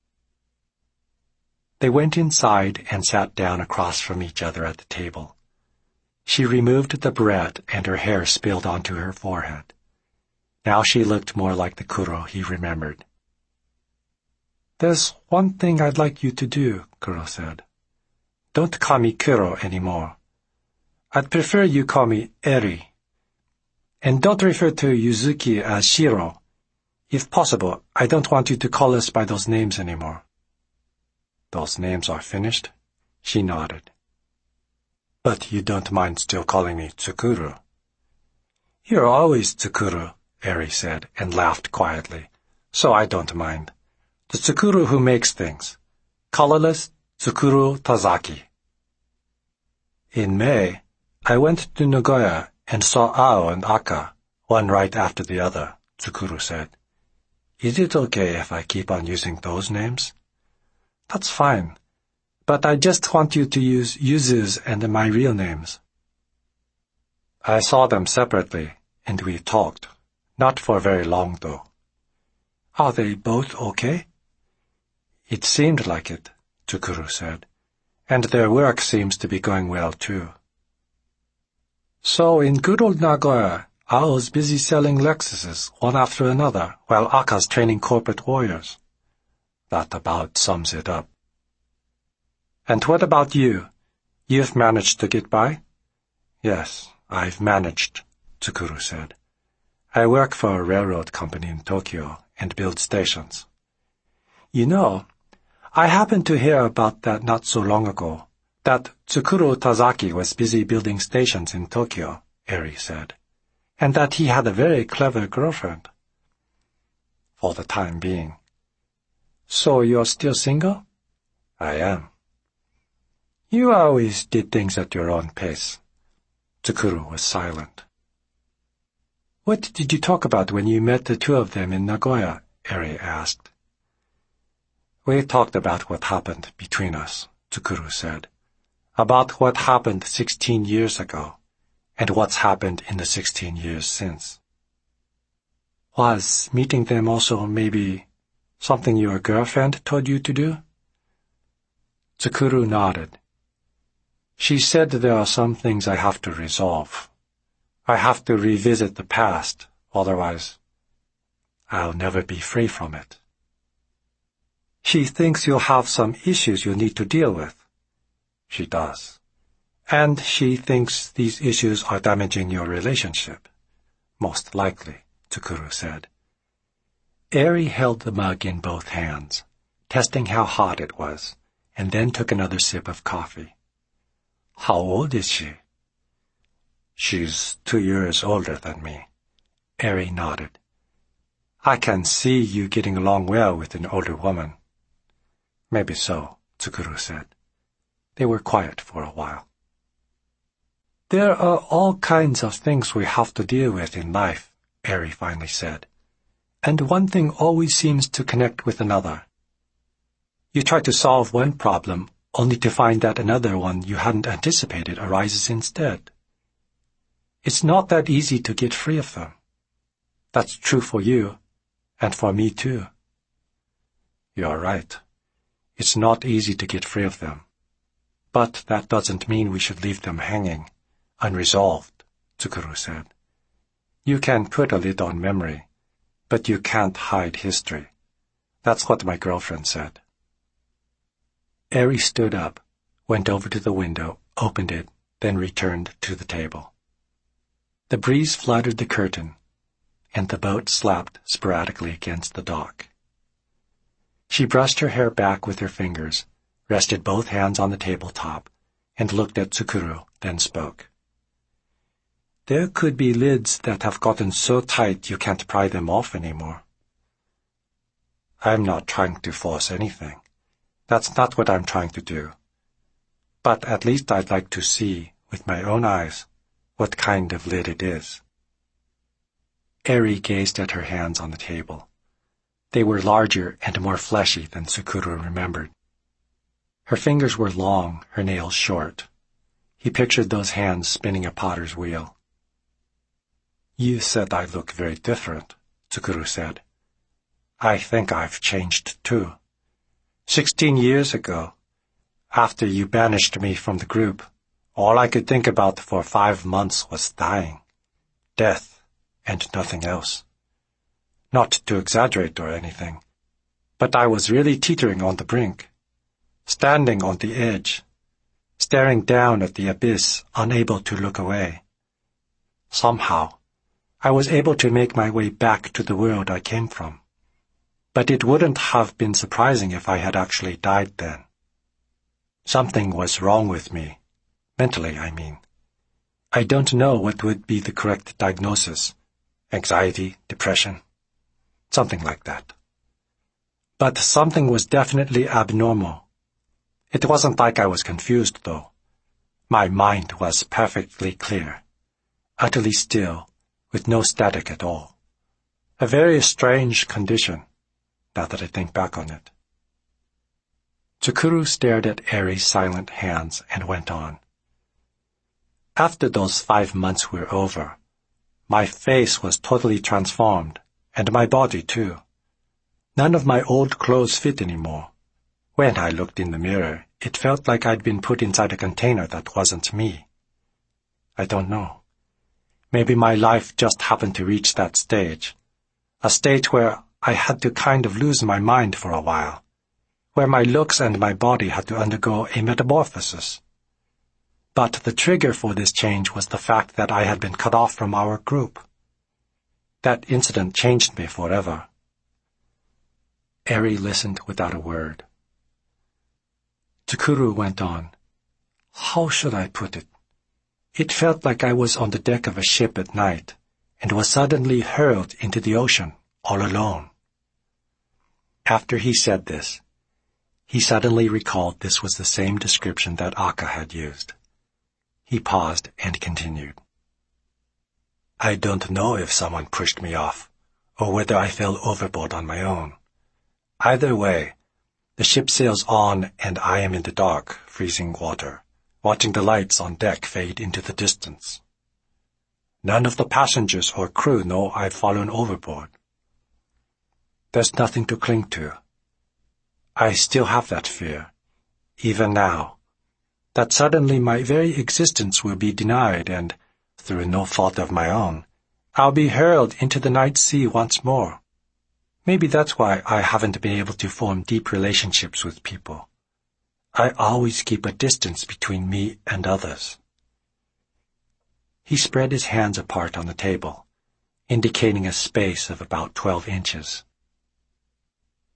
They went inside and sat down across from each other at the table. She removed the barrette and her hair spilled onto her forehead. Now she looked more like the Kuro he remembered. "There's one thing I'd like you to do," Kuro said. "Don't call me Kuro anymore. I'd prefer you call me Eri. And don't refer to Yuzuki as Shiro. If possible, I don't want you to call us by those names anymore." "Those names are finished?" She nodded. "But you don't mind still calling me Tsukuru?" "You're always Tsukuru," Eri said, and laughed quietly. "So I don't mind. The Tsukuru who makes things. Colorless Tsukuru Tazaki." "In May, I went to Nagoya and saw Ao and Aka, one right after the other," Tsukuru said. "Is it okay if I keep on using those names?" "That's fine, but I just want you to use Yuzu's and my real names." "I saw them separately, and we talked. Not for very long, though." "Are they both okay?" "It seemed like it," Tsukuru said, "and their work seems to be going well, too." "So in good old Nagoya, Ao's busy selling Lexuses, one after another, while Aka's training corporate warriors." "That about sums it up." "And what about you? You've managed to get by?" "Yes, I've managed," Tsukuru said. "I work for a railroad company in Tokyo and build stations." "You know, I happened to hear about that not so long ago, that Tsukuru Tazaki was busy building stations in Tokyo," Eri said, "and that he had a very clever girlfriend." "For the time being." "So you're still single?" "I am." "You always did things at your own pace." Tsukuru was silent. "What did you talk about when you met the two of them in Nagoya?" Eri asked. "We talked about what happened between us," Tsukuru said. "About what happened sixteen years ago, and what's happened in the sixteen years since." "Was meeting them also maybe something your girlfriend told you to do?" Tsukuru nodded. "She said there are some things I have to resolve. I have to revisit the past, otherwise I'll never be free from it." "She thinks you'll have some issues you'll need to deal with." "She does." "And she thinks these issues are damaging your relationship." "Most likely," Tsukuru said. Eri held the mug in both hands, testing how hot it was, and then took another sip of coffee. How old is she? She's two years older than me. Eri nodded. I can see you getting along well with an older woman. Maybe so, Tsukuru said. They were quiet for a while. There are all kinds of things we have to deal with in life, Eri finally said. And one thing always seems to connect with another. You try to solve one problem, only to find that another one you hadn't anticipated arises instead. It's not that easy to get free of them. That's true for you, and for me too. You're right. It's not easy to get free of them. But that doesn't mean we should leave them hanging, unresolved, Tsukuru said. You can put a lid on memory, but you can't hide history. That's what my girlfriend said. Eri stood up, went over to the window, opened it, then returned to the table. The breeze fluttered the curtain, and the boat slapped sporadically against the dock. She brushed her hair back with her fingers, rested both hands on the tabletop, and looked at Tsukuru, then spoke. There could be lids that have gotten so tight you can't pry them off anymore. I'm not trying to force anything. That's not what I'm trying to do. But at least I'd like to see, with my own eyes, what kind of lid it is. Eri gazed at her hands on the table. They were larger and more fleshy than Tsukuru remembered. Her fingers were long, her nails short. He pictured those hands spinning a potter's wheel. You said I look very different, Tsukuru said. I think I've changed too. Sixteen years ago, after you banished me from the group, all I could think about for five months was dying, death, and nothing else. Not to exaggerate or anything, but I was really teetering on the brink, standing on the edge, staring down at the abyss, unable to look away. Somehow, I was able to make my way back to the world I came from. But it wouldn't have been surprising if I had actually died then. Something was wrong with me. Mentally, I mean. I don't know what would be the correct diagnosis. Anxiety, depression, something like that. But something was definitely abnormal. It wasn't like I was confused, though. My mind was perfectly clear, utterly still, with no static at all. A very strange condition, now that I think back on it. Tsukuru stared at Eri's silent hands and went on. After those five months were over, my face was totally transformed, and my body too. None of my old clothes fit anymore. When I looked in the mirror, it felt like I'd been put inside a container that wasn't me. I don't know. Maybe my life just happened to reach that stage, a stage where I had to kind of lose my mind for a while, where my looks and my body had to undergo a metamorphosis. But the trigger for this change was the fact that I had been cut off from our group. That incident changed me forever. Eri listened without a word. Tsukuru went on. How should I put it? It felt like I was on the deck of a ship at night and was suddenly hurled into the ocean, all alone. After he said this, he suddenly recalled this was the same description that Akka had used. He paused and continued. I don't know if someone pushed me off, or whether I fell overboard on my own. Either way, the ship sails on and I am in the dark, freezing water, watching the lights on deck fade into the distance. None of the passengers or crew know I've fallen overboard. There's nothing to cling to. I still have that fear, even now, that suddenly my very existence will be denied and, through no fault of my own, I'll be hurled into the night sea once more. Maybe that's why I haven't been able to form deep relationships with people. I always keep a distance between me and others. He spread his hands apart on the table, indicating a space of about twelve inches.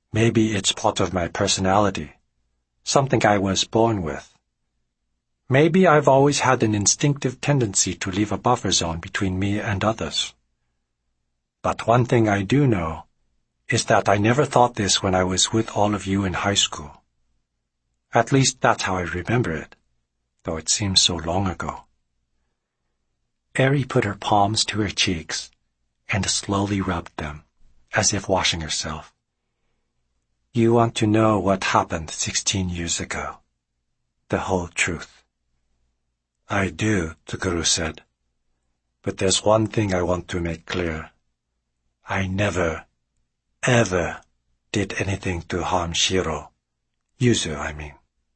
Maybe it's part of my personality, something I was born with. Maybe I've always had an instinctive tendency to leave a buffer zone between me and others. But one thing I do know is that I never thought this when I was with all of you in high school. At least that's how I remember it, though it seems so long ago. Eri put her palms to her cheeks and slowly rubbed them, as if washing herself. You want to know what happened sixteen years ago? The whole truth. I do, Tsukuru said. But there's one thing I want to make clear. I never, ever did anything to harm Shiro. Yuzu, I mean.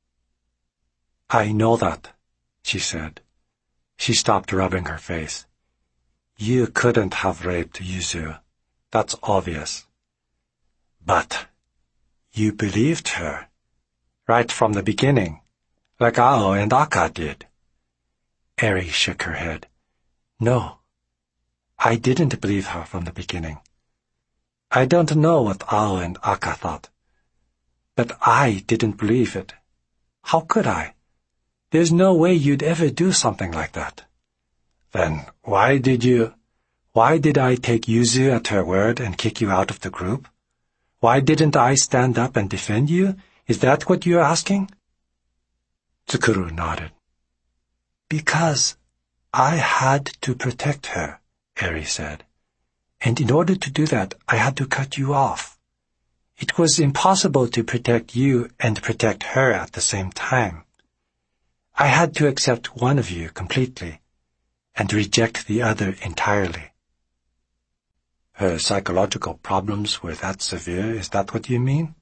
I know that, she said. She stopped rubbing her face. You couldn't have raped Yuzu. That's obvious. But you believed her, right from the beginning, like Ao and Aka did. Eri shook her head. No, I didn't believe her from the beginning. I don't know what Ao and Aka thought, but I didn't believe it. How could I? There's no way you'd ever do something like that. Then why did you... Why did I take Yuzu at her word and kick you out of the group? Why didn't I stand up and defend you? Is that what you're asking? Tsukuru nodded. Because I had to protect her, Eri said. And in order to do that, I had to cut you off. It was impossible to protect you and protect her at the same time. I had to accept one of you completely and reject the other entirely. Her psychological problems were that severe, is that what you mean?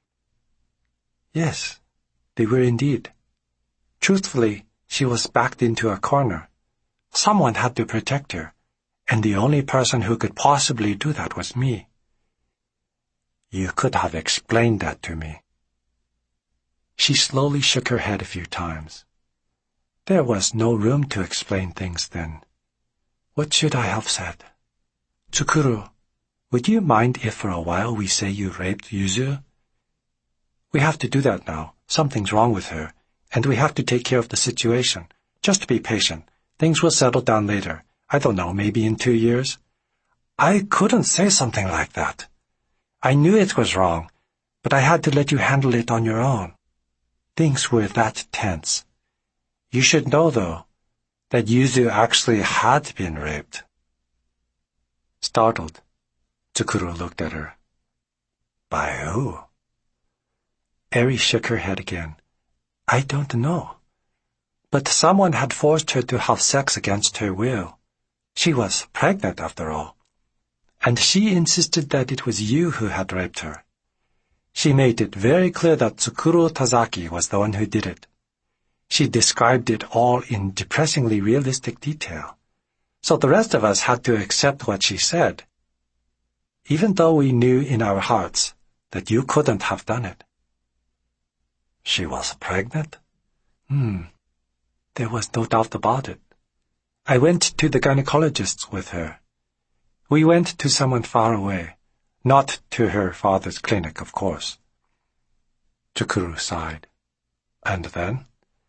Yes, they were indeed. Truthfully, she was backed into a corner. Someone had to protect her, and the only person who could possibly do that was me. You could have explained that to me. She slowly shook her head a few times. There was no room to explain things then. What should I have said? Tsukuru, would you mind if for a while we say you raped Yuzu? We have to do that now. Something's wrong with her, and we have to take care of the situation. Just be patient. Things will settle down later. I don't know, maybe in two years. I couldn't say something like that. I knew it was wrong, but I had to let you handle it on your own. Things were that tense. You should know, though, that Yuzu actually had been raped. Startled, Tsukuru looked at her. By who? Eri shook her head again. I don't know. But someone had forced her to have sex against her will. She was pregnant, after all. And she insisted that it was you who had raped her. She made it very clear that Tsukuru Tazaki was the one who did it. She described it all in depressingly realistic detail. So the rest of us had to accept what she said, even though we knew in our hearts that you couldn't have done it. She was pregnant? Hmm. There was no doubt about it. I went to the gynecologist with her. We went to someone far away, not to her father's clinic, of course. Tsukuru sighed. And then?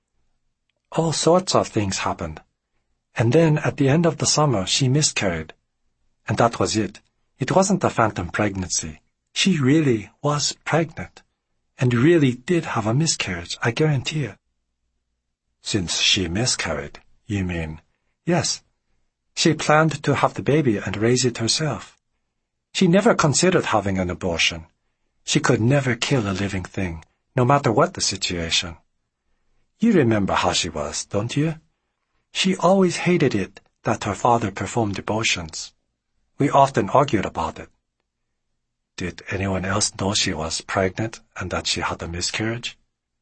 All sorts of things happened. And then, at the end of the summer, she miscarried. And that was it. It wasn't a phantom pregnancy. She really was pregnant, and really did have a miscarriage, I guarantee it. Since she miscarried, you mean? Yes. She planned to have the baby and raise it herself. She never considered having an abortion. She could never kill a living thing, no matter what the situation. You remember how she was, don't you? She always hated it that her father performed abortions. We often argued about it. Did anyone else know she was pregnant and that she had a miscarriage?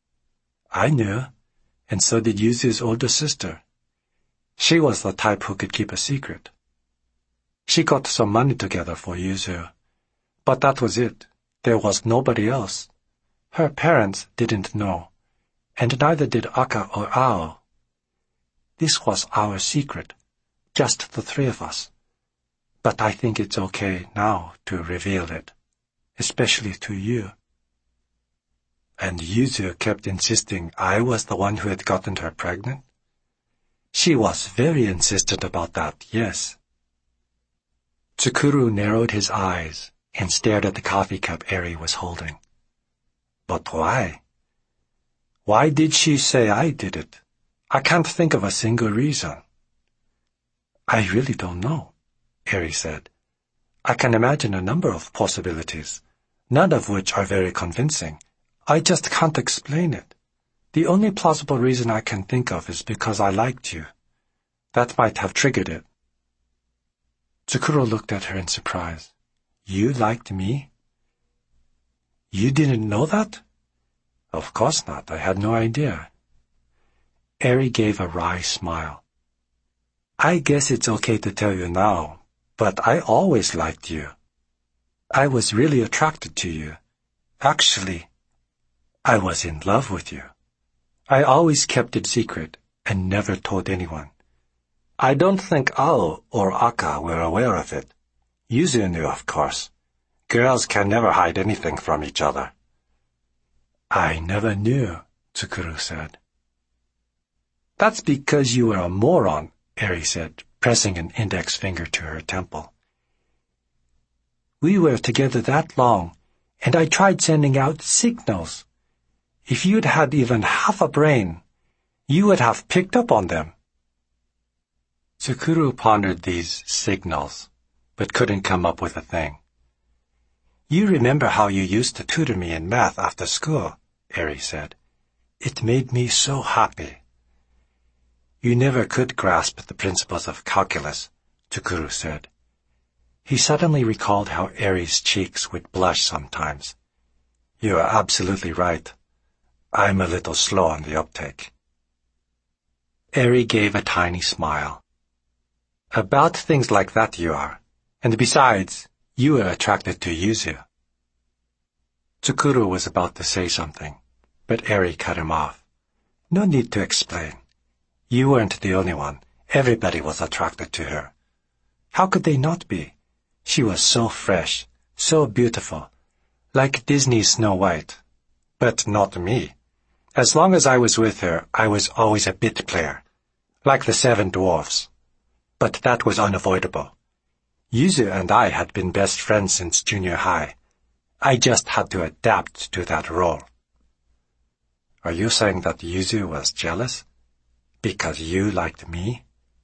I knew, and so did Yuzu's older sister. She was the type who could keep a secret. She got some money together for Yuzu, but that was it. There was nobody else. Her parents didn't know, and neither did Aka or Ao. This was our secret, just the three of us. But I think it's okay now to reveal it. especially to you. And Yuzu kept insisting I was the one who had gotten her pregnant? She was very insistent about that, yes. Tsukuru narrowed his eyes and stared at the coffee cup Eri was holding. But why? Why did she say I did it? I can't think of a single reason. I really don't know, Eri said. I can imagine a number of possibilities, none of which are very convincing. I just can't explain it. The only plausible reason I can think of is because I liked you. That might have triggered it. Tsukuru looked at her in surprise. You liked me? You didn't know that? Of course not. I had no idea. Eri gave a wry smile. I guess it's okay to tell you now, but I always liked you. I was really attracted to you. Actually, I was in love with you. I always kept it secret and never told anyone. I don't think Ao or Aka were aware of it. Yuzu knew, of course. Girls can never hide anything from each other. I never knew, Tsukuru said. That's because you were a moron, Eri said, pressing an index finger to her temple. We were together that long, and I tried sending out signals. If you'd had even half a brain, you would have picked up on them. Tsukuru pondered these signals, but couldn't come up with a thing. You remember how you used to tutor me in math after school, Eri said. It made me so happy. You never could grasp the principles of calculus, Tsukuru said. He suddenly recalled how Eri's cheeks would blush sometimes. You are absolutely right. I'm a little slow on the uptake. Eri gave a tiny smile. About things like that you are. And besides, you were attracted to Yuzu. Tsukuru was about to say something, but Eri cut him off. No need to explain. You weren't the only one. Everybody was attracted to her. How could they not be? She was so fresh, so beautiful, like Disney's Snow White. But not me. As long as I was with her, I was always a bit player, like the Seven Dwarfs. But that was unavoidable. Yuzu and I had been best friends since junior high. I just had to adapt to that role. Are you saying that Yuzu was jealous? Because you liked me?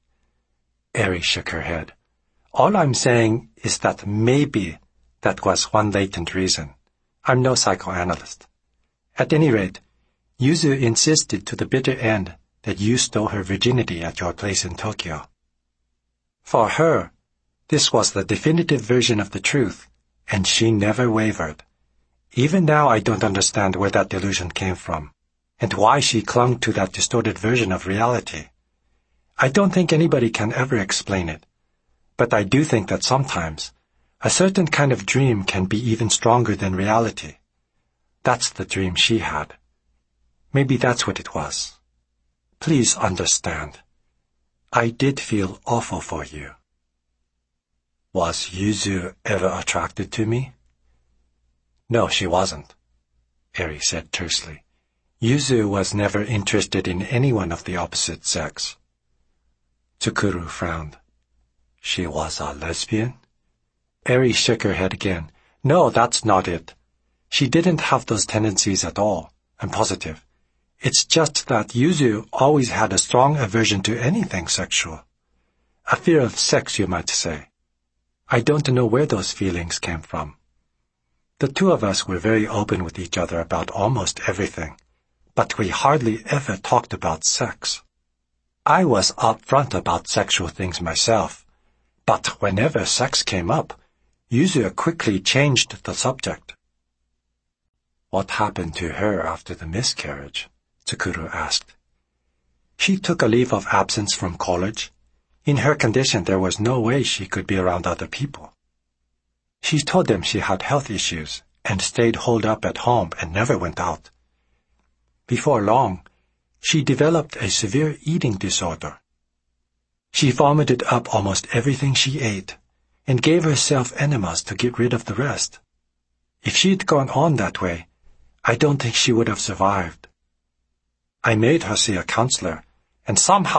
Eri shook her head. All I'm saying is that maybe that was one latent reason. I'm no psychoanalyst. At any rate, Yuzu insisted to the bitter end that you stole her virginity at your place in Tokyo. For her, this was the definitive version of the truth, and she never wavered. Even now I don't understand where that delusion came from, and why she clung to that distorted version of reality. I don't think anybody can ever explain it, but I do think that sometimes a certain kind of dream can be even stronger than reality. That's the dream she had. Maybe that's what it was. Please understand. I did feel awful for you. Was Yuzu ever attracted to me? No, she wasn't, Eri said tersely. Yuzu was never interested in anyone of the opposite sex. Tsukuru frowned. She was a lesbian? Eri shook her head again. No, that's not it. She didn't have those tendencies at all. I'm positive. It's just that Yuzu always had a strong aversion to anything sexual. A fear of sex, you might say. I don't know where those feelings came from. The two of us were very open with each other about almost everything, but we hardly ever talked about sex. I was upfront about sexual things myself, but whenever sex came up, Yuzu quickly changed the subject. What happened to her after the miscarriage? Tsukuru asked. She took a leave of absence from college. In her condition, there was no way she could be around other people. She told them she had health issues and stayed holed up at home and never went out. Before long, she developed a severe eating disorder. She vomited up almost everything she ate and gave herself enemas to get rid of the rest. If she'd gone on that way, I don't think she would have survived. I made her see a counselor, and somehow